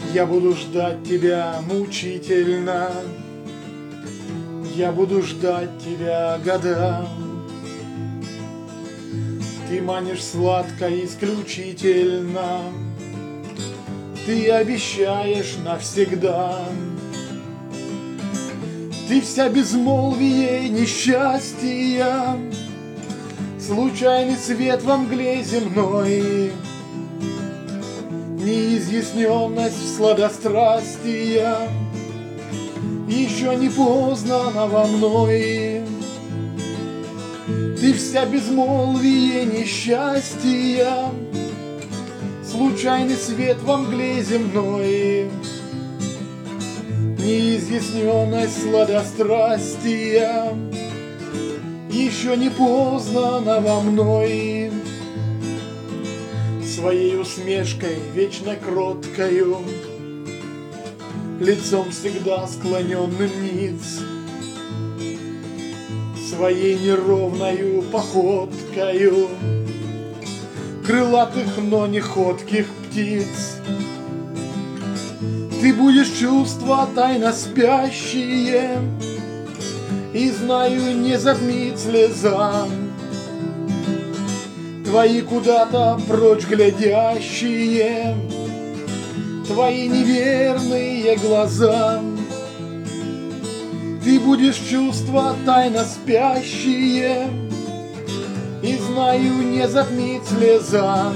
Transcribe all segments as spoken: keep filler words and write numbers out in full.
Я буду ждать тебя мучительно, я буду ждать тебя года. Ты манишь сладко исключительно, ты обещаешь навсегда. Ты вся безмолвие и несчастья, случайный свет во мгле земной, неизъясненность в сладострастия, еще не познана во мной. Ты вся безмолвие несчастья, случайный свет во мгле земной, неизъясненность сладострастия, еще не познана во мной. Своей усмешкой вечно кроткою, лицом всегда склоненным ниц, своей неровною походкою крылатых, но не ходких птиц. Ты будешь чувства тайно спящие, и знаю, не затмит слеза твои куда-то прочь глядящие, твои неверные глаза. Ты будешь чувства тайно спящие, и знаю, не затмит слеза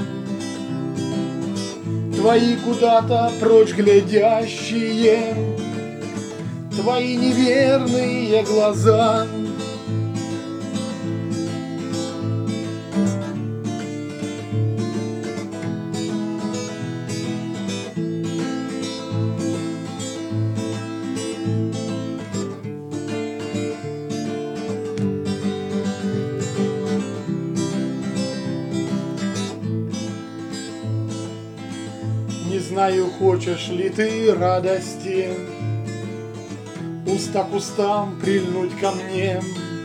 твои куда-то прочь глядящие, твои неверные глаза. Не знаю, хочешь ли ты радости, уста к устам прильнуть ко мне,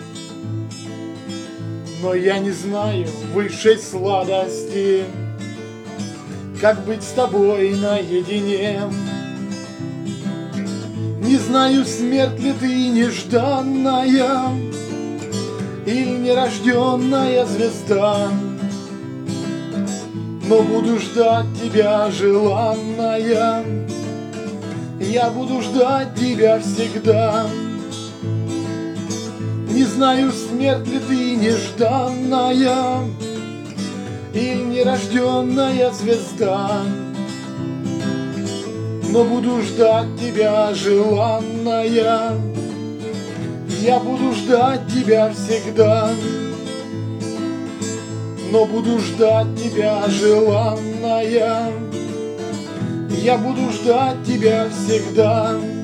но я не знаю высшей сладости, как быть с тобой наедине. Не знаю, смерть ли ты нежданная или нерожденная звезда, но буду ждать тебя, желанная, я буду ждать тебя всегда. Не знаю, смерть ли ты нежданная или нерожденная звезда, но буду ждать тебя, желанная, я буду ждать тебя всегда. Но буду ждать тебя, желанная, я буду ждать тебя всегда.